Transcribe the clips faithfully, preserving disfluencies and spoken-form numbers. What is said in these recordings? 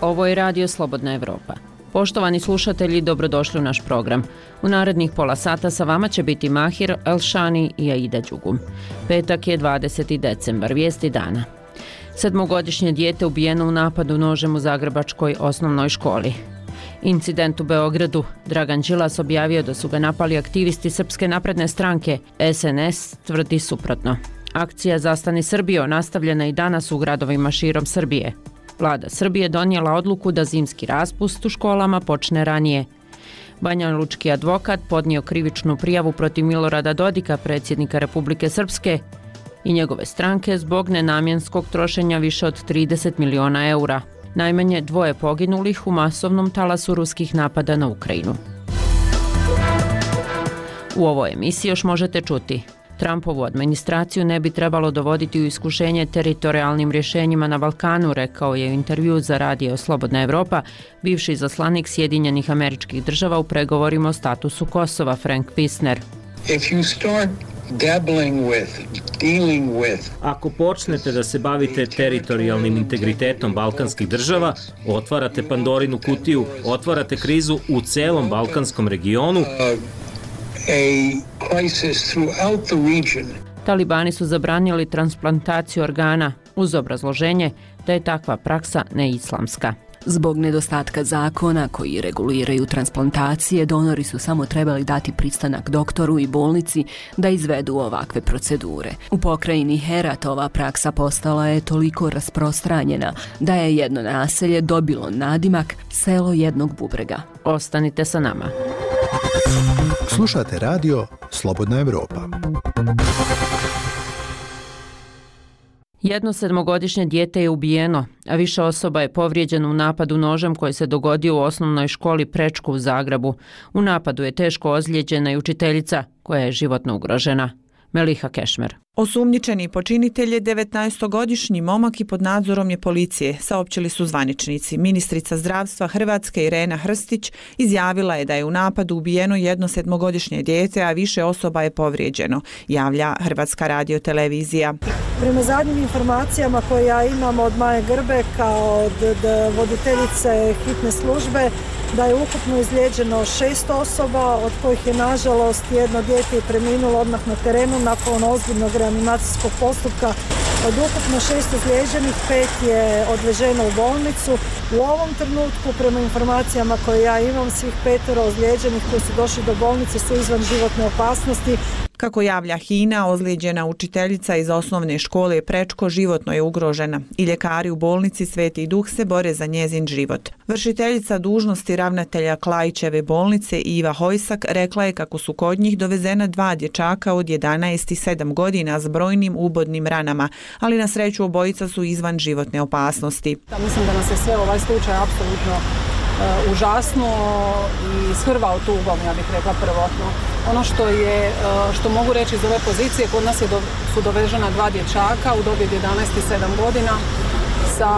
ovo je Radio Slobodna Evropa. Poštovani slušatelji, dobrodošli u naš program. U narednih pola sata sa vama će biti Mahir Elšani i Aida Đugum. Petak je dvadeseti decembar, vijesti dana. Sedmogodišnje dijete ubijeno u napadu nožem u zagrebačkoj osnovnoj školi. Incident u Beogradu. Dragan Đilas objavio da su ga napali aktivisti Srpske napredne stranke. S N S tvrdi suprotno. Akcija Zastani Srbijo nastavljena i danas u gradovima širom Srbije. Vlada Srbije donijela odluku da zimski raspust u školama počne ranije. Banjalučki advokat podnio krivičnu prijavu protiv Milorada Dodika, predsjednika Republike Srpske, i njegove stranke zbog nenamjenskog trošenja više od trideset miliona eura. Najmanje dvoje poginulih u masovnom talasu ruskih napada na Ukrajinu. U ovoj emisiji još možete čuti: Trumpovu administraciju ne bi trebalo dovoditi u iskušenje teritorijalnim rješenjima na Balkanu, rekao je u intervju za Radio Slobodna Evropa bivši izaslanik Sjedinjenih Američkih Država u pregovorima o statusu Kosova, Frank Wisner. If you start dabbling with, dealing with... Ako počnete da se bavite teritorijalnim integritetom balkanskih država, otvarate Pandorinu kutiju, otvarate krizu u celom balkanskom regionu. A crisis throughout the region. Talibani su zabranili transplantaciju organa uz obrazloženje da je takva praksa neislamska. Zbog nedostatka zakona koji reguliraju transplantacije, donori su samo trebali dati pristanak doktoru i bolnici da izvedu ovakve procedure. U pokrajini Herat ova praksa postala je toliko rasprostranjena da je jedno naselje dobilo nadimak selo jednog bubrega. Ostanite sa nama. Slušate radio Slobodna Evropa. Jedno sedmogodišnje dijete je ubijeno, a više osoba je povrijeđeno u napadu nožem koji se dogodio u osnovnoj školi Prečko u Zagrebu. U napadu je teško ozlijeđena i učiteljica koja je životno ugrožena. Meliha Kešmer. Osumnjičeni počinitelj je devetnaestogodišnji momak i pod nadzorom je policije, saopćili su zvaničnici. Ministrica zdravstva Hrvatske Irena Hrstić izjavila je da je u napadu ubijeno jedno sedmogodišnje dijete, a više osoba je povrijeđeno, javlja Hrvatska radiotelevizija. Prema zadnjim informacijama koje ja imam od Maje Grbe kao od, od voditeljice hitne službe, da je ukupno izlijeđeno šest osoba, od kojih je nažalost jedno dijete preminulo odmah na terenu nakon ozbiljnog reanimacijskog postupka. Od ukupno šest izlijeđenih, pet je odveženo u bolnicu. U ovom trenutku, prema informacijama koje ja imam, svih petero ozlijeđenih koji su došli do bolnice su izvan životne opasnosti. Kako javlja Hina, ozlijeđena učiteljica iz osnovne škole Prečko životno je ugrožena i ljekari u bolnici Sveti Duh se bore za njezin život. Vršiteljica dužnosti ravnatelja Klajićeve bolnice Iva Hojsak rekla je kako su kod njih dovezena dva dječaka od jedanaest i sedam godina s brojnim ubodnim ranama, ali na sreću obojica su izvan životne opasnosti. Da, mislim da nas je sve ovaj slučaj apsolutno uh, užasno i shrvao tugom, ja bih rekla prvotno. Ono što je, uh, što mogu reći iz ove pozicije, kod nas je do, su dovežena dva dječaka u dobi od jedanaest i sedam godina sa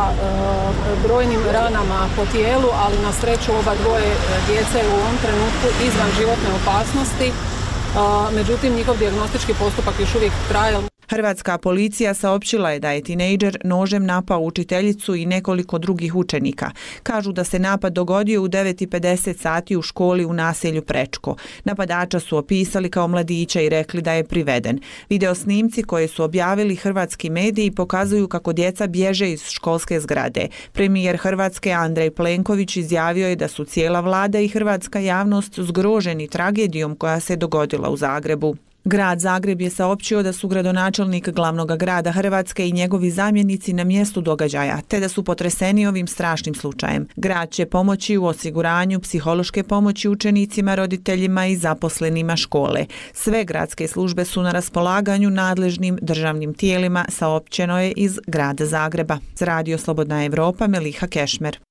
uh, brojnim ranama po tijelu, ali na sreću oba dvoje djece u ovom trenutku izvan životne opasnosti. Uh, međutim, njihov dijagnostički postupak još uvijek traje. Hrvatska policija saopćila je da je tinejdžer nožem napao učiteljicu i nekoliko drugih učenika. Kažu da se napad dogodio u devet i pedeset sati u školi u naselju Prečko. Napadača su opisali kao mladića i rekli da je priveden. Video snimci koje su objavili hrvatski mediji pokazuju kako djeca bježe iz školske zgrade. Premijer Hrvatske Andrej Plenković izjavio je da su cijela vlada i hrvatska javnost zgroženi tragedijom koja se dogodila u Zagrebu. Grad Zagreb je saopćio da su gradonačelnik glavnog grada Hrvatske i njegovi zamjenici na mjestu događaja, te da su potreseni ovim strašnim slučajem. Grad će pomoći u osiguranju psihološke pomoći učenicima, roditeljima i zaposlenima škole. Sve gradske službe su na raspolaganju nadležnim državnim tijelima, saopćeno je iz grada Zagreba. Za Radio Slobodna Evropa, Meliha Kešmer.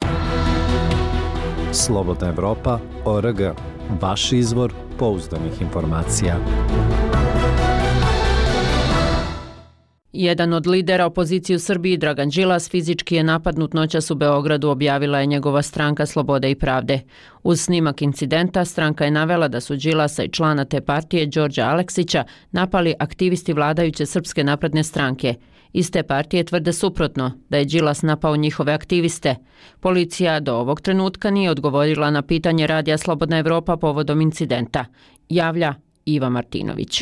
Slobodna Evropa, O R G. Vaš izvor pouzdanih informacija. Jedan od lidera opozicije u Srbiji, Dragan Đilas, fizički je napadnut noćas u Beogradu, objavila je njegova stranka Slobode i pravde. Uz snimak incidenta, stranka je navela da su Đilasa i člana te partije, Đorđa Aleksića, napali aktivisti vladajuće Srpske napredne stranke. Iz te partije tvrde suprotno, da je Đilas napao njihove aktiviste. Policija do ovog trenutka nije odgovorila na pitanje Radija Slobodna Evropa povodom incidenta. Javlja Iva Martinović.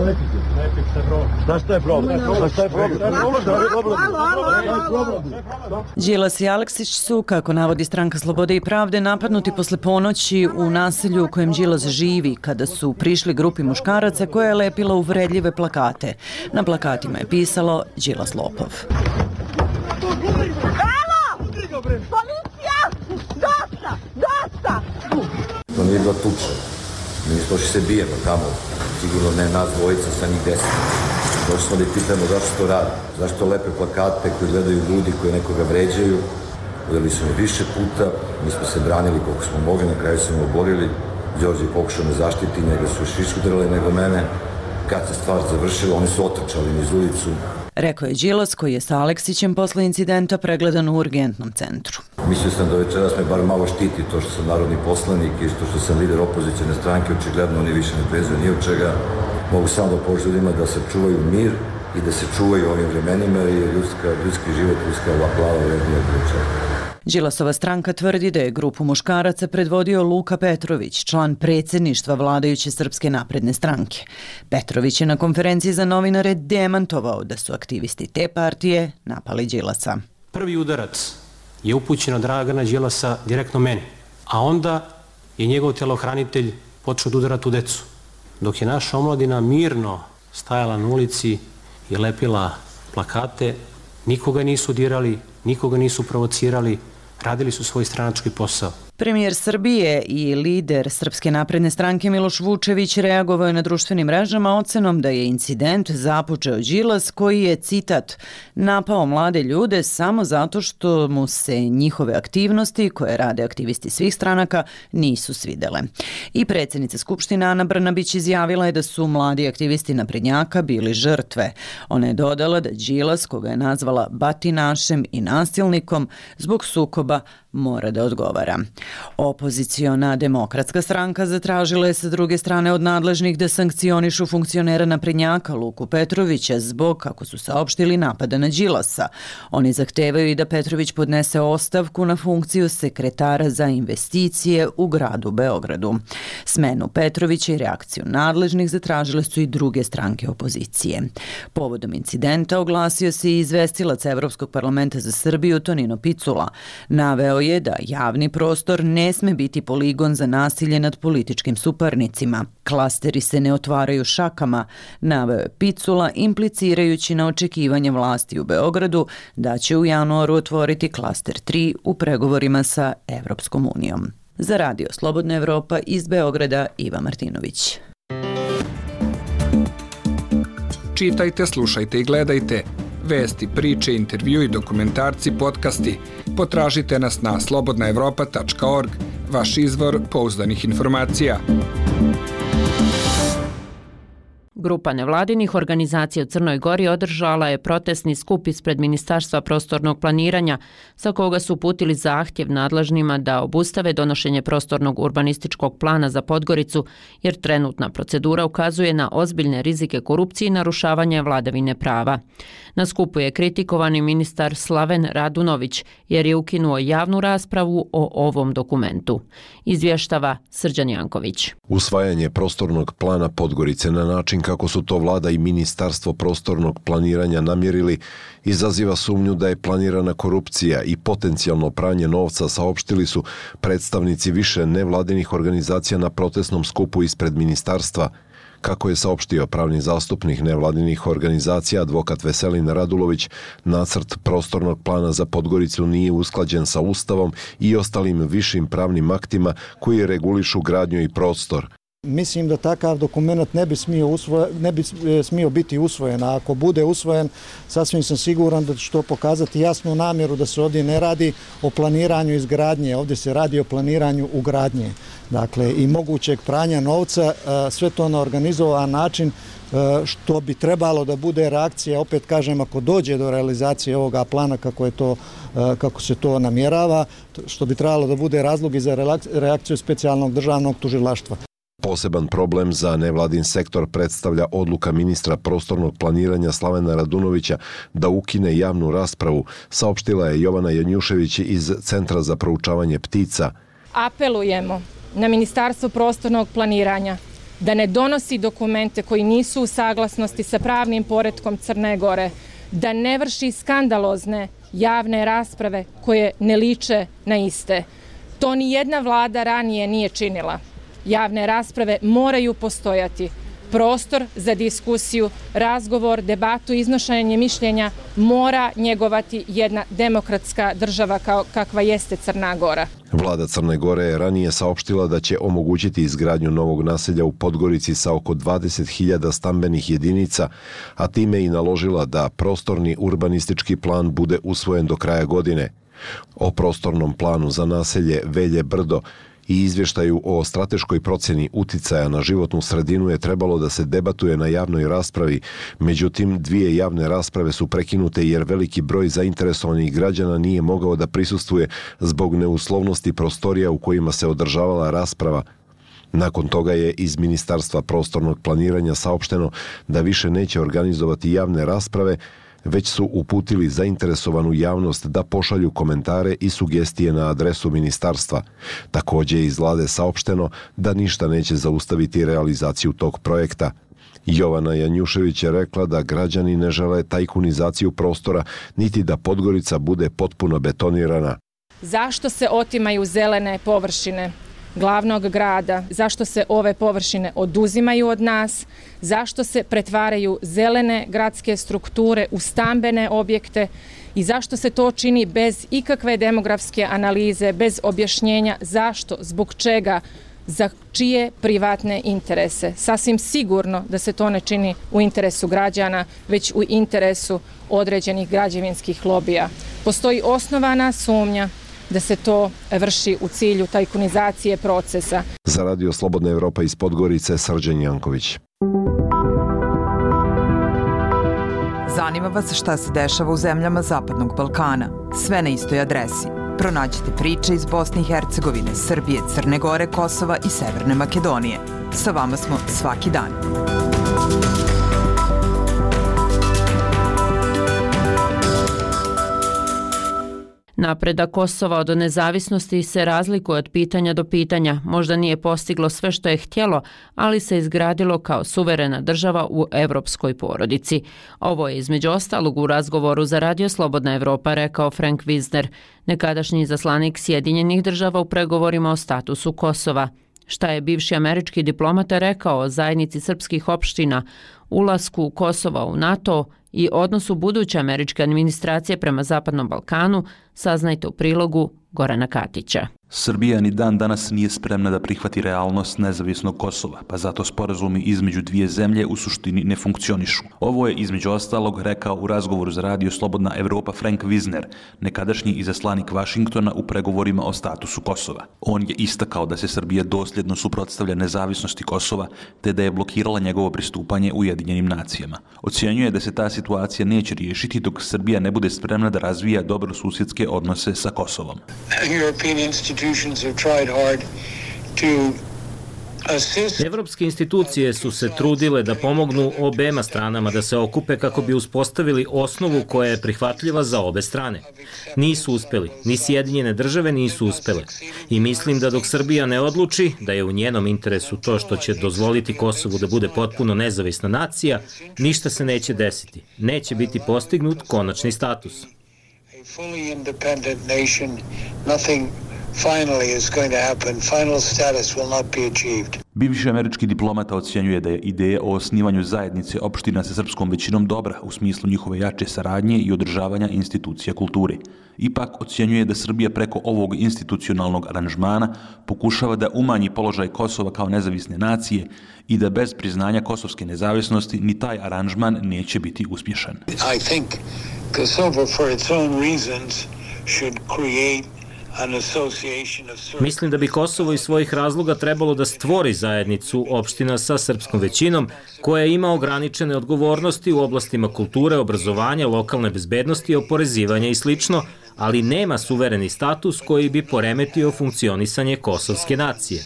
Đilas i Aleksić su, kako navodi stranka Slobode i pravde, napadnuti posle ponoći u naselju u kojem Đilas živi, kada su prišli grupi muškaraca koja je lepila uvredljive plakate. Na plakatima je pisalo Đilas lopov. Evo! Policija! Dosta! Dosta! To nije bila tuča. Mi došli se bijemo tamo, sigurno ne nas dvojica, sa njih deset. Došli smo da ih pitamo zašto to radi, zašto lepe plakate koje gledaju ljudi koji nekoga vređaju. Udarili su me više puta, mi smo se branili koliko smo mogli, na kraju smo oborili. Đorđe je pokušao me zaštiti, njega su još više udarili nego mene. Kad se stvar završila, oni su otrčali niz ulicu. Rekao je Đilas, koji je sa Aleksićem posle incidenta pregledan u urgentnom centru. Mislio sam da večeras me bar malo štiti to što sam narodni poslanik i to što sam lider opozicijne stranke, očigledno oni više ne prezuju ni od čega. Mogu samo da poručim ljudima da se čuvaju mir i da se čuvaju ovim vremenima jer je ljudska, ljudski život, ljudska plava vrednija priča. Đilasova stranka tvrdi da je grupu muškaraca predvodio Luka Petrović, član predsjedništva vladajuće Srpske napredne stranke. Petrović je na konferenciji za novinare demantovao da su aktivisti te partije napali Đilasa. Prvi udarac je upućen od Dragana Đilasa direktno meni, a onda je njegov telohranitelj počeo da udara tu decu. Dok je naša omladina mirno stajala na ulici i lepila plakate, nikoga nisu dirali, nikoga nisu provocirali, radili su svoj stranački posao. Premijer Srbije i lider Srpske napredne stranke Miloš Vučević reagovao je na društvenim mrežama ocenom da je incident započeo Đilas koji je, citat, napao mlade ljude samo zato što mu se njihove aktivnosti, koje rade aktivisti svih stranaka, nisu svidele. I predsjednica Skupštine Ana Brnabić izjavila je da su mladi aktivisti naprednjaka bili žrtve. Ona je dodala da Đilas, koga je nazvala batinašem i nasilnikom, zbog sukoba mora da odgovara. Opoziciona demokratska stranka zatražila je sa druge strane od nadležnih da sankcionišu funkcionera naprednjaka Luku Petrovića zbog, kako su saopštili, napada na Đilasa. Oni zahtevaju i da Petrović podnese ostavku na funkciju sekretara za investicije u gradu Beogradu. Smenu Petrovića i reakciju nadležnih zatražile su i druge stranke opozicije. Povodom incidenta oglasio se i izvestilac Evropskog parlamenta za Srbiju Tonino Picula. Naveo je da javni prostor ne sme biti poligon za nasilje nad političkim suparnicima. Klasteri se ne otvaraju šakama, naveo je Picula, implicirajući na očekivanje vlasti u Beogradu da će u januaru otvoriti klaster tri u pregovorima sa Evropskom unijom. Za Radio Slobodna Evropa iz Beograda, Iva Martinović. Čitajte, slušajte i gledajte. Vesti, priče, intervju i dokumentarci, podcasti. Potražite nas na slobodna evropa tačka org, vaš izvor pouzdanih informacija. Grupa nevladinih organizacija u Crnoj Gori održala je protestni skup ispred Ministarstva prostornog planiranja, sa koga su uputili zahtjev nadležnima da obustave donošenje prostornog urbanističkog plana za Podgoricu, jer trenutna procedura ukazuje na ozbiljne rizike korupcije i narušavanja vladavine prava. Na skupu je kritikovani ministar Slaven Radunović, jer je ukinuo javnu raspravu o ovom dokumentu. Izvještava Srđan Janković. Usvajanje prostornog plana Podgorice na način kako su to vlada i Ministarstvo prostornog planiranja namjerili, izaziva sumnju da je planirana korupcija i potencijalno pranje novca, saopštili su predstavnici više nevladinih organizacija na protestnom skupu ispred ministarstva. Kako je saopštio pravni zastupnik nevladinih organizacija advokat Veselin Radulović, nacrt prostornog plana za Podgoricu nije usklađen sa Ustavom i ostalim višim pravnim aktima koji regulišu gradnju i prostor. Mislim da takav dokument ne bi smio, usvoje, ne bi smio biti usvojen, a ako bude usvojen, sasvim sam siguran da će to pokazati jasnu namjeru da se ovdje ne radi o planiranju izgradnje, ovdje se radi o planiranju ugradnje. Dakle, i mogućeg pranja novca, sve to na organizovan način što bi trebalo da bude reakcija, opet kažem, ako dođe do realizacije ovoga plana kako je to, kako se to namjerava, što bi trebalo da bude razlog i za reakciju specijalnog državnog tužilaštva. Poseban problem za nevladin sektor predstavlja odluka ministra prostornog planiranja Slavena Radunovića da ukine javnu raspravu, saopštila je Jovana Janjušević iz Centra za proučavanje ptica. Apelujemo na Ministarstvo prostornog planiranja da ne donosi dokumente koji nisu u saglasnosti sa pravnim poretkom Crne Gore, da ne vrši skandalozne javne rasprave koje ne liče na iste. To ni jedna vlada ranije nije činila. Javne rasprave moraju postojati. Prostor za diskusiju, razgovor, debatu, iznošenje mišljenja mora njegovati jedna demokratska država kao kakva jeste Crna Gora. Vlada Crne Gore je ranije saopštila da će omogućiti izgradnju novog naselja u Podgorici sa oko dvadeset hiljada stambenih jedinica, a time i naložila da prostorni urbanistički plan bude usvojen do kraja godine. O prostornom planu za naselje Velje Brdo i izvještaju o strateškoj procjeni uticaja na životnu sredinu je trebalo da se debatuje na javnoj raspravi, međutim dvije javne rasprave su prekinute jer veliki broj zainteresovanih građana nije mogao da prisustvuje zbog neuslovnosti prostorija u kojima se održavala rasprava. Nakon toga je iz Ministarstva prostornog planiranja saopšteno da više neće organizovati javne rasprave, već su uputili zainteresovanu javnost da pošalju komentare i sugestije na adresu ministarstva. Također je iz vlade saopšteno da ništa neće zaustaviti realizaciju tog projekta. Jovana Janjušević je rekla da građani ne žele tajkunizaciju prostora, niti da Podgorica bude potpuno betonirana. Zašto se otimaju zelene površine glavnog grada, zašto se ove površine oduzimaju od nas, zašto se pretvaraju zelene gradske strukture u stambene objekte i zašto se to čini bez ikakve demografske analize, bez objašnjenja zašto, zbog čega, za čije privatne interese. Sasvim sigurno da se to ne čini u interesu građana, već u interesu određenih građevinskih lobija. Postoji osnovana sumnja da se to vrši u cilju tajkunizacije procesa. Za Radio Slobodna Evropa iz Podgorice, Srđan Janković. Zanima vas šta se dešava u zemljama Zapadnog Balkana? Sve na istoj adresi. Pronađite priče iz Bosne i Hercegovine, Srbije, Crne Gore, Kosova i Severne Makedonije. Sa vama smo svaki dan. Napredak Kosova od nezavisnosti se razlikuje od pitanja do pitanja. Možda nije postiglo sve što je htjelo, ali se izgradilo kao suverena država u evropskoj porodici. Ovo je između ostalog u razgovoru za Radio Slobodna Evropa rekao Frank Wisner, nekadašnji izaslanik Sjedinjenih država u pregovorima o statusu Kosova. Šta je bivši američki diplomata rekao o zajednici srpskih opština, ulasku Kosova u NATO i odnosu buduće američke administracije prema Zapadnom Balkanu, saznajte u prilogu Gorana Katića. Srbija ni dan danas nije spremna da prihvati realnost nezavisnog Kosova, pa zato sporazumi između dvije zemlje u suštini ne funkcionišu. Ovo je između ostalog rekao u razgovoru za Radio Slobodna Evropa Frank Wisner, nekadašnji izaslanik Vašingtona u pregovorima o statusu Kosova. On je istakao da se Srbija dosljedno suprotstavlja nezavisnosti Kosova, te da je blokirala njegovo pristupanje Ujedinjenim nacijama. Ocjenjuje da se ta situacija neće riješiti dok Srbija ne bude spremna da razvija dobrosusjedske odnose sa Kosovom. Evropske institucije su se trudile da pomognu obema stranama da se okupe kako bi uspostavili osnovu koja je prihvatljiva za obe strane. Nisu uspeli, ni Sjedinjene države nisu uspele. I mislim da dok Srbija ne odluči da je u njenom interesu to što će dozvoliti Kosovu da bude potpuno nezavisna nacija, ništa se neće desiti. Neće biti postignut konačni status. Fully independent nation, nothing finally is going to happen. Final status will not be achieved. Bivši američki diplomata ocjenjuje da je ideja o osnivanju zajednice opština sa srpskom većinom dobra u smislu njihove jače saradnje i održavanja institucija kulture. Ipak ocjenjuje da Srbija preko ovog institucionalnog aranžmana pokušava da umanji položaj Kosova kao nezavisne nacije i da bez priznanja kosovske nezavisnosti ni taj aranžman neće biti uspješan. I think Kosovo for its own reasons should create Mislim da bi Kosovo iz svojih razloga trebalo da stvori zajednicu opština sa srpskom većinom koja ima ograničene odgovornosti u oblastima kulture, obrazovanja, lokalne bezbednosti, oporezivanja i slično, ali nema suvereni status koji bi poremetio funkcionisanje kosovske nacije.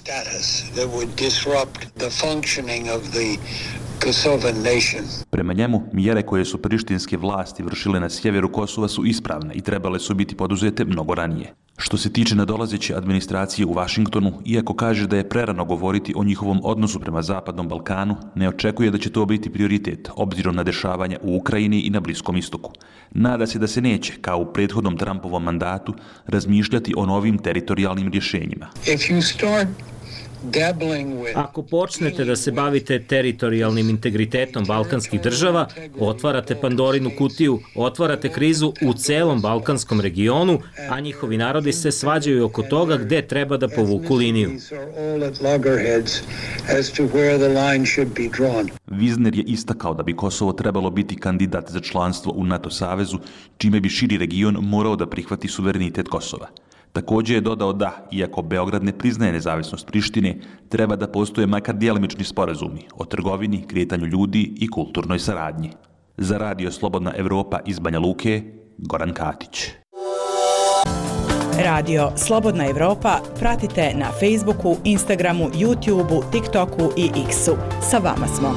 Prema njemu, mjere koje su prištinske vlasti vršile na sjeveru Kosova su ispravne i trebale su biti poduzete mnogo ranije. Što se tiče nadolazeće administracije u Vašingtonu, iako kaže da je prerano govoriti o njihovom odnosu prema Zapadnom Balkanu, ne očekuje da će to biti prioritet, obzirom na dešavanja u Ukrajini i na Bliskom istoku. Nada se da se neće, kao u prethodnom Trumpovom mandatu, razmišljati o novim teritorijalnim rješenjima. Ako počnete da se bavite teritorijalnim integritetom balkanskih država, otvarate Pandorinu kutiju, otvarate krizu u celom balkanskom regionu, a njihovi narodi se svađaju oko toga gde treba da povuku liniju. Vizner je istakao da bi Kosovo trebalo biti kandidat za članstvo u NATO savezu, čime bi širi region morao da prihvati suverenitet Kosova. Također je dodao da, iako Beograd ne priznaje nezavisnost Prištine, treba da postoje makar djelimični sporazumi o trgovini, kretanju ljudi i kulturnoj saradnji. Za Radio Slobodna Evropa iz Banja Luke, Goran Katić. Radio Slobodna Evropa pratite na Facebooku, Instagramu, YouTubeu, TikToku i X-u. Sa vama smo.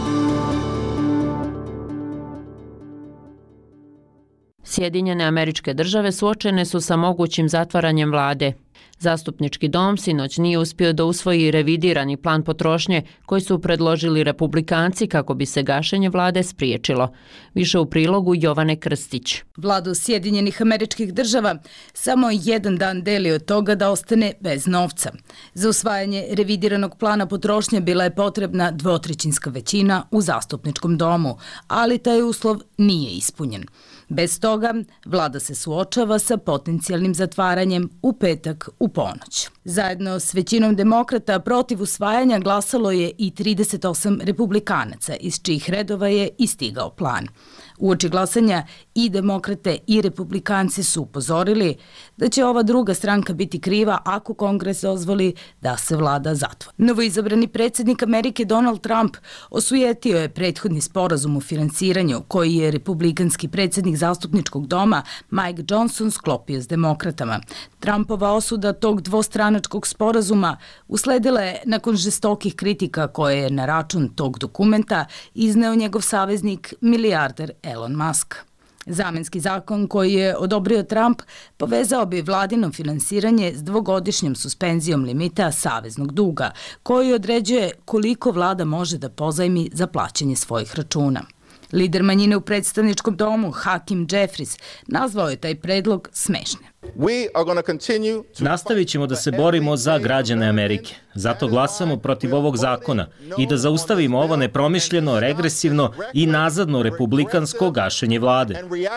Sjedinjene Američke Države suočene su sa mogućim zatvaranjem vlade. Zastupnički dom sinoć nije uspio da usvoji revidirani plan potrošnje koji su predložili republikanci kako bi se gašenje vlade spriječilo. Više u prilogu Jovane Krstić. Vladu Sjedinjenih Američkih Država samo jedan dan deli od toga da ostane bez novca. Za usvajanje revidiranog plana potrošnje bila je potrebna dvotrećinska većina u zastupničkom domu, ali taj uslov nije ispunjen. Bez toga, vlada se suočava sa potencijalnim zatvaranjem u petak u ponoć. Zajedno s većinom demokrata protiv usvajanja glasalo je i trideset osam republikanaca, iz čijih redova je istigao plan. Uoči glasanja i demokrate i republikanci su upozorili da će ova druga stranka biti kriva ako Kongres dozvoli da se vlada zatvori. Novoizabrani predsjednik Amerike Donald Trump osujetio je prethodni sporazum o finansiranju koji je republikanski predsjednik zastupničkog doma Mike Johnson sklopio s demokratama. Trumpova osuda tog dvostranačkog sporazuma usledila je nakon žestokih kritika koje je na račun tog dokumenta izneo njegov saveznik milijarder Elon Musk. Zamenski zakon koji je odobrio Trump povezao bi vladino finansiranje s dvogodišnjom suspenzijom limita saveznog duga, koji određuje koliko vlada može da pozajmi za plaćanje svojih računa. Lider manjine u predstavničkom domu, Hakim Jeffries, nazvao je taj predlog smešnim. Nastavit ćemo da se borimo za građane Amerike. Zato glasamo protiv ovog zakona i da zaustavimo ovo nepromišljeno, regresivno i nazadno republikansko gašenje vlade.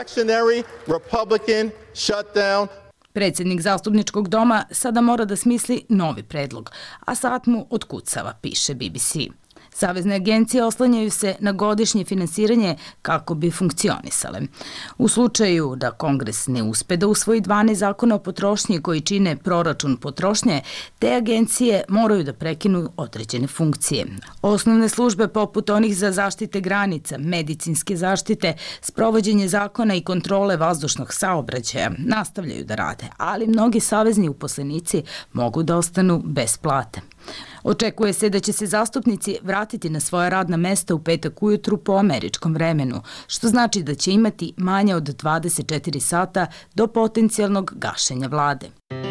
Predsjednik zastupničkog doma sada mora da smisli novi predlog, a sad mu otkucava, piše B B C. Savezne agencije oslanjaju se na godišnje finansiranje kako bi funkcionisale. U slučaju da Kongres ne uspe da usvoji dvanaest zakona o potrošnji koji čine proračun potrošnje, te agencije moraju da prekinu određene funkcije. Osnovne službe poput onih za zaštite granica, medicinske zaštite, sprovođenje zakona i kontrole vazdušnog saobraćaja nastavljaju da rade, ali mnogi savezni uposlenici mogu da ostanu bez plate. Očekuje se da će se zastupnici vratiti na svoja radna mesta u petak ujutru po američkom vremenu, što znači da će imati manje od dvadeset četiri sata do potencijalnog gašenja vlade.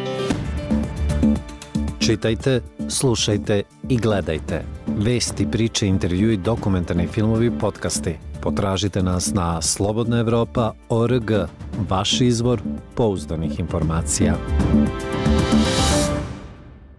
Čitajte, slušajte i gledajte. Vesti, priče, intervjui, dokumentarni filmovi, podcasti. Potražite nas na slobodna evropa tačka org, vaš izvor pouzdanih informacija.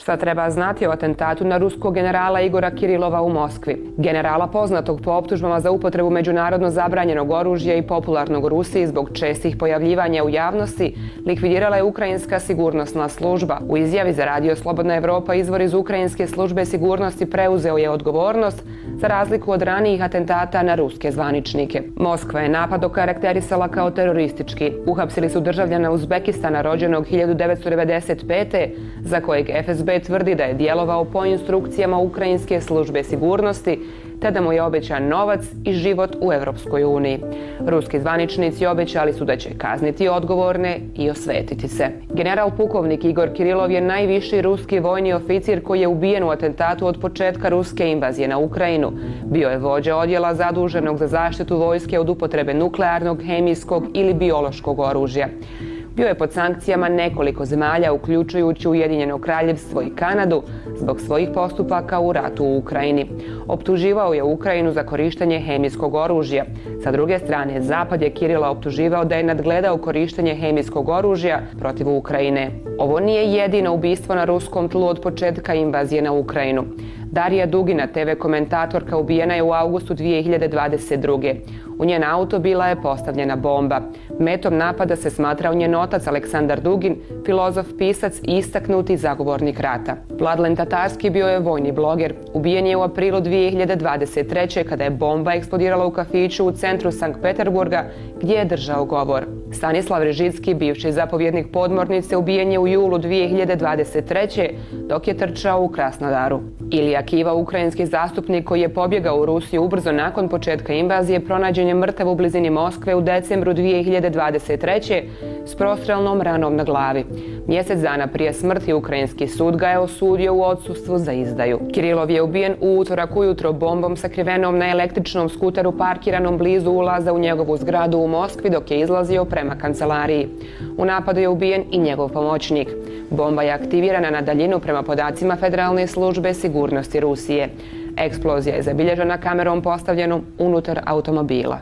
Šta treba znati o atentatu na ruskog generala Igora Kirilova u Moskvi? Generala poznatog po optužbama za upotrebu međunarodno zabranjenog oružja i popularnog u Rusiji zbog čestih pojavljivanja u javnosti likvidirala je Ukrajinska sigurnosna služba. U izjavi za Radio Slobodna Evropa izvor iz Ukrajinske službe sigurnosti preuzeo je odgovornost za razliku od ranijih atentata na ruske zvaničnike. Moskva je napad okarakterisala kao teroristički. Uhapsili su državljana Uzbekistana rođenog hiljadu devetsto devedeset pete za kojeg F S B tvrdi da je djelovao po instrukcijama Ukrajinske službe sigurnosti te da mu je obećan novac i život u Europskoj uniji. Ruski zvaničnici obećali su da će kazniti odgovorne i osvetiti se. General pukovnik Igor Kirilov je najviši ruski vojni oficir koji je ubijen u atentatu od početka ruske invazije na Ukrajinu. Bio je vođa odjela zaduženog za zaštitu vojske od upotrebe nuklearnog, hemijskog ili biološkog oružja. Bio je pod sankcijama nekoliko zemalja, uključujući Ujedinjeno kraljevstvo i Kanadu, zbog svojih postupaka u ratu u Ukrajini. Optuživao je Ukrajinu za korištenje hemijskog oružja. Sa druge strane, Zapad je Kirila optuživao da je nadgledao korištenje hemijskog oružja protiv Ukrajine. Ovo nije jedino ubistvo na ruskom tlu od početka invazije na Ukrajinu. Darija Dugina, te ve komentatorka, ubijena je u avgustu dvije hiljade dvadeset druge. U njen auto bila je postavljena bomba. Metom napada se smatrao njen otac Aleksandar Dugin, filozof, pisac i istaknuti zagovornik rata. Vladlen Tatarski bio je vojni bloger. Ubijen je u aprilu dvije hiljade dvadeset treće kada je bomba eksplodirala u kafiću u centru Sankt Peterburga gdje je držao govor. Stanislav Režicki, bivši zapovjednik podmornice, ubijen je u julu dvije hiljade dvadeset treće dok je trčao u Krasnodaru. Ilija Kiva, ukrajinski zastupnik koji je pobjegao u Rusiju ubrzo nakon početka invazije, pronađen je mrtav u blizini Moskve u decembru dvije hiljade dvadeset treće s prostrelnom ranom na glavi. Mjesec dana prije smrti ukrajinski sud ga je osudio u odsustvu za izdaju. Kirilov je ubijen u utorak ujutro bombom sakrivenom na električnom skuteru parkiranom blizu ulaza u njegovu zgradu u Moskvi dok je izlazio prema kancelariji. U napadu je ubijen i njegov pomoćnik. Bomba je aktivirana na daljinu prema podacima Federalne službe sigurnosti Rusije. Eksplozija je zabilježena kamerom postavljenom unutar automobila.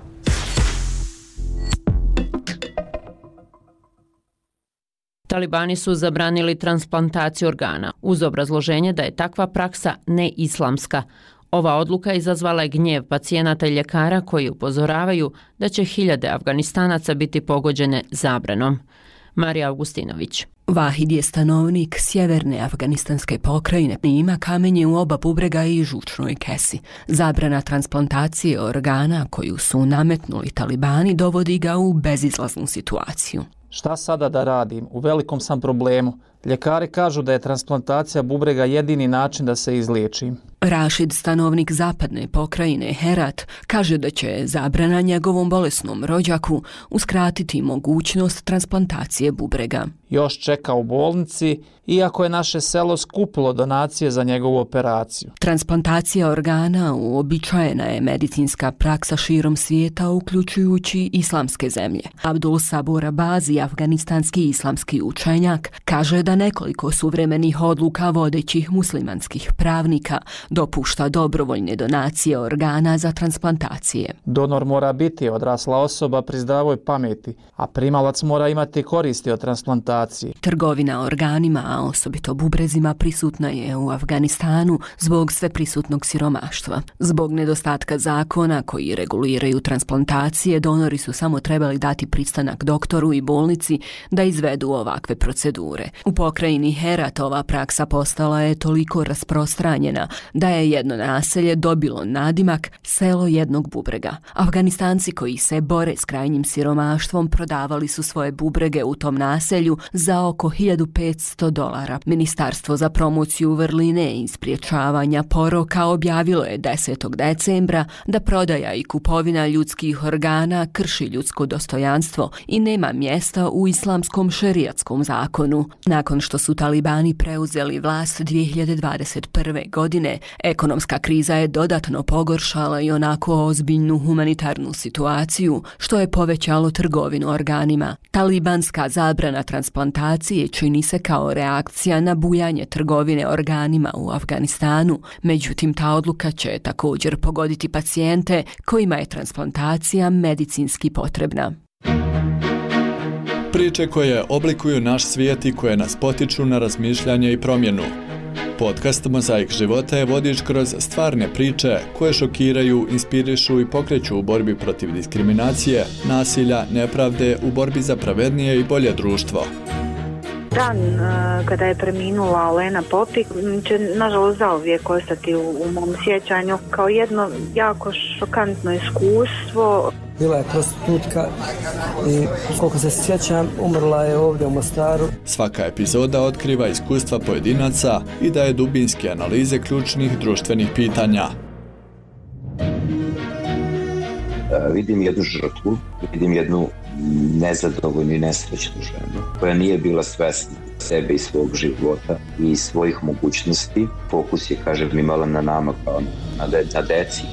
Talibani su zabranili transplantaciju organa uz obrazloženje da je takva praksa neislamska. Ova odluka izazvala je gnjev pacijenata i ljekara koji upozoravaju da će hiljade Afganistanaca biti pogođene zabranom. Marija Augustinović. Vahid je stanovnik sjeverne afganistanske pokrajine i ima kamenje u oba bubrega i žučnoj kesi. Zabrana transplantacije organa koju su nametnuli Talibani dovodi ga u bezizlaznu situaciju. Šta sada da radim? U velikom sam problemu. Ljekari kažu da je transplantacija bubrega jedini način da se izliječim. Rašid, stanovnik zapadne pokrajine Herat, kaže da će zabrana njegovom bolesnom rođaku uskratiti mogućnost transplantacije bubrega. Još čeka u bolnici, iako je naše selo skupilo donacije za njegovu operaciju. Transplantacija organa uobičajena je medicinska praksa širom svijeta, uključujući islamske zemlje. Abdul Sabur Abazi, afganistanski islamski učenjak, kaže da nekoliko suvremenih odluka vodećih muslimanskih pravnika dopušta dobrovoljne donacije organa za transplantacije. Donor mora biti odrasla osoba pri zdravoj pameti, a primalac mora imati koristi od transplantacije. Trgovina organima, a osobito bubrezima, prisutna je u Afganistanu zbog sveprisutnog siromaštva. Zbog nedostatka zakona koji reguliraju transplantacije, donori su samo trebali dati pristanak doktoru i bolnici da izvedu ovakve procedure. U pokrajini Herat ova praksa postala je toliko rasprostranjena da je jedno naselje dobilo nadimak selo jednog bubrega. Afganistanci koji se bore s krajnjim siromaštvom prodavali su svoje bubrege u tom naselju za oko hiljadu petsto dolara. Ministarstvo za promociju vrline i spriječavanja poroka objavilo je desetog decembra da prodaja i kupovina ljudskih organa krši ljudsko dostojanstvo i nema mjesta u islamskom šerijatskom zakonu. Nakon što su Talibani preuzeli vlast dvije hiljade dvadeset prve. godine, ekonomska kriza je dodatno pogoršala i onako ozbiljnu humanitarnu situaciju, što je povećalo trgovinu organima. Talibanska zabrana transplantacije čini se kao reakcija na bujanje trgovine organima u Afganistanu, međutim ta odluka će također pogoditi pacijente kojima je transplantacija medicinski potrebna. Priče koje oblikuju naš svijet i koje nas potiču na razmišljanje i promjenu. Podcast Mozaik života je vodič kroz stvarne priče koje šokiraju, inspirišu i pokreću u borbi protiv diskriminacije, nasilja, nepravde, u borbi za pravednije i bolje društvo. Dan uh, kada je preminula Olena Popik će nažalost zauvijek ostati u, u mom sjećanju kao jedno jako šokantno iskustvo. Bila je prostitutka i koliko se sjećam umrla je ovdje u Mostaru. Svaka epizoda otkriva iskustva pojedinaca i daje dubinske analize ključnih društvenih pitanja. Uh, vidim jednu žrtvu, vidim jednu nezadovoljnu i nesrećnu ženu koja nije bila svesna sebe i svog života i svojih mogućnosti. Fokus je, kažem, imala na nama kao na, de, na deci.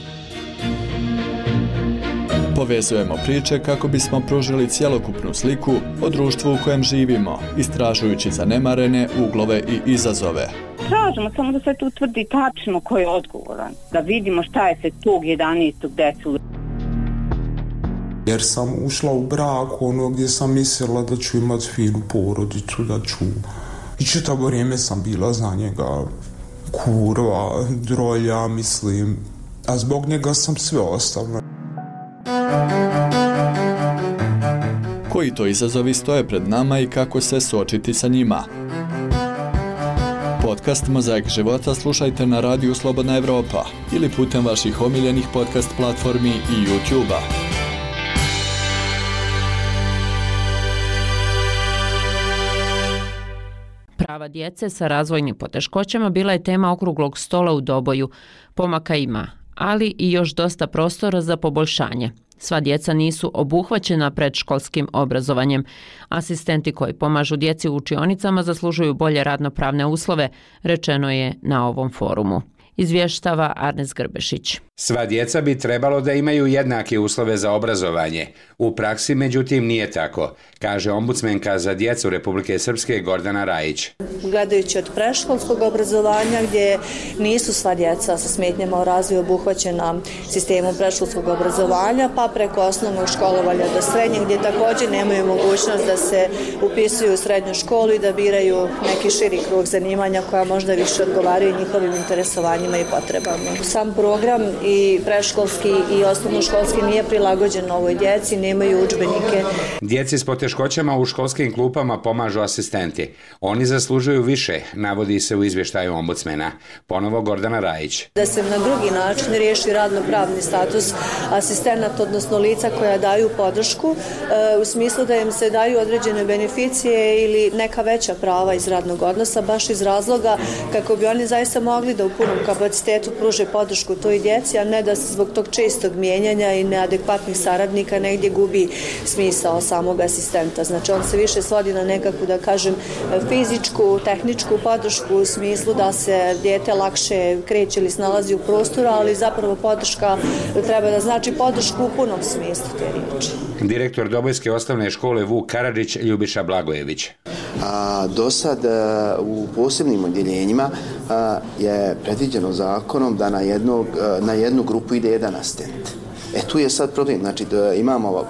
Povezujemo priče kako bismo pružili cjelokupnu sliku o društvu u kojem živimo, istražujući zanemarene uglove i izazove. Tražimo samo da se tu utvrdi tačno ko je odgovoran, da vidimo šta je se tog jedanaestog decu. Jer sam ušla u brak ono gdje sam mislila da ću imati finu porodicu, da ću... I čitavo vrijeme sam bila za njega kurva, drolja, mislim. A zbog njega sam sve ostavila. Koji to izazovi stoje pred nama i kako se suočiti sa njima? Podcast Mozaik života slušajte na radiju Slobodna Evropa ili putem vaših omiljenih podcast platformi i YouTube-a. Prava djece sa razvojnim poteškoćama bila je tema okruglog stola u Doboju. Pomaka ima, ali i još dosta prostora za poboljšanje. Sva djeca nisu obuhvaćena predškolskim obrazovanjem. Asistenti koji pomažu djeci u učionicama zaslužuju bolje radnopravne uslove, rečeno je na ovom forumu. Izvještava Arnes Grbešić. Sva djeca bi trebalo da imaju jednake uslove za obrazovanje. U praksi, međutim, nije tako, kaže ombudsmenka za djecu Republike Srpske Gordana Rajić. Gledajući od predškolskog obrazovanja gdje nisu sva djeca sa smetnjama u razvoju obuhvaćena sistemom predškolskog obrazovanja, pa preko osnovnog školovanja do srednjeg gdje također nemaju mogućnost da se upisuju u srednju školu i da biraju neki širi krug zanimanja koja možda više odgovaraju njihovim interesovanjima i potrebama. Sam program i predškolski i osnovnoškolski nije prilagođen ovoj djeci, nemaju udžbenike. Djeci s poteškoćama u školskim klupama pomažu asistenti. Oni zaslužuju više, navodi se u izvještaju ombudsmena. Ponovo Gordana Rajić. Da se na drugi način riješi radno-pravni status asistenata, odnosno lica koja daju podršku, u smislu da im se daju određene beneficije ili neka veća prava iz radnog odnosa, baš iz razloga kako bi oni zaista mogli da u punom kapacitetu pruže podršku toj djeci, a ne da se zbog tog čestog mijenjanja i neadekvatnih saradnika negdje gubi smisao samog asistenta. Znači on se više svodi na nekakvu, da kažem, fizičku, tehničku podršku u smislu da se dijete lakše kreće ili snalazi u prostoru, ali zapravo podrška treba da znači podršku u punom smislu te riječi. Direktor Dobojske osnovne škole Vuk Karadžić Ljubiša Blagojević. A, do sad a, u posebnim odjeljenjima a, je predviđeno zakonom da na, jednog, a, na jednu grupu ide jedan asistent. E tu je sad problem, znači da imamo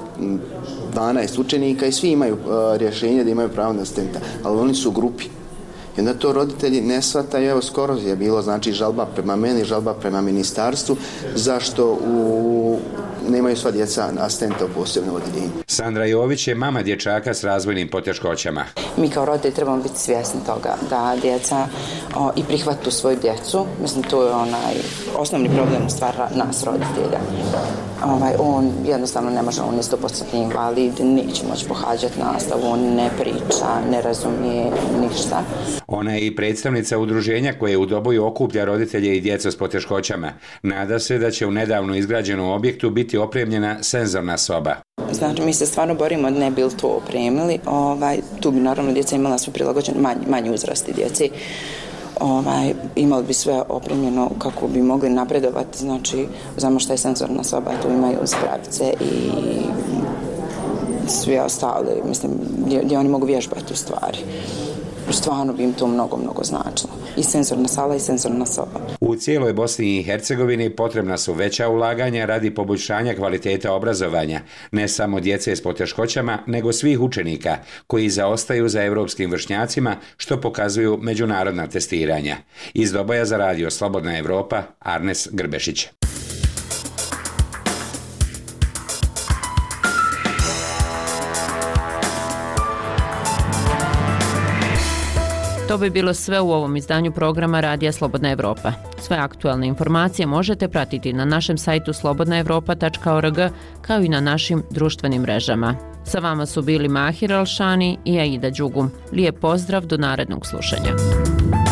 dvanaest učenika i svi imaju a, rješenje da imaju pravo na asistenta, ali oni su u grupi. I onda to roditelji ne shvataju, evo skoro je bilo znači žalba prema meni, žalba prema ministarstvu, zašto u, nemaju sva djeca asistenta u posebnom odjeljenju. Sandra Jović je mama dječaka s razvojnim poteškoćama. Mi kao roditelji trebamo biti svjesni toga da djeca o, i prihvatu svoju djecu. Mislim, to je onaj osnovni problem u stvari nas roditelja. Ovaj, on jednostavno ne može, on je sto posto invalid, neće moći pohađati nastavu, on ne priča, ne razumije ništa. Ona je i predstavnica udruženja koje u Doboju okuplja roditelje i djecu s poteškoćama. Nada se da će u nedavno izgrađenom objektu biti opremljena senzorna soba. Znači, mi se stvarno borimo da ne bi to opremili. Ovaj, tu bi naravno djeca imala sve prilagođene, manji, manji uzrasti djeci. Ovaj, imali bi sve opremljeno kako bi mogli napredovati, znači znamo šta je senzorna soba, tu imaju spravice i svi ostali, mislim, gdje, gdje oni mogu vježbati u stvari. stvarno bi im to mnogo, mnogo značilo. I senzorna sala i senzorna soba. U cijeloj Bosni i Hercegovini potrebna su veća ulaganja radi poboljšanja kvaliteta obrazovanja, ne samo djece s poteškoćama, nego svih učenika koji zaostaju za evropskim vršnjacima, što pokazuju međunarodna testiranja. Iz Doboja za radio Slobodna Evropa, Arnes Grbešić. To bi bilo sve u ovom izdanju programa Radija Slobodna Evropa. Sve aktualne informacije možete pratiti na našem sajtu slobodna evropa tačka org kao i na našim društvenim mrežama. Sa vama su bili Mahir Alšani i Aida Đugum. Lijep pozdrav do narednog slušanja.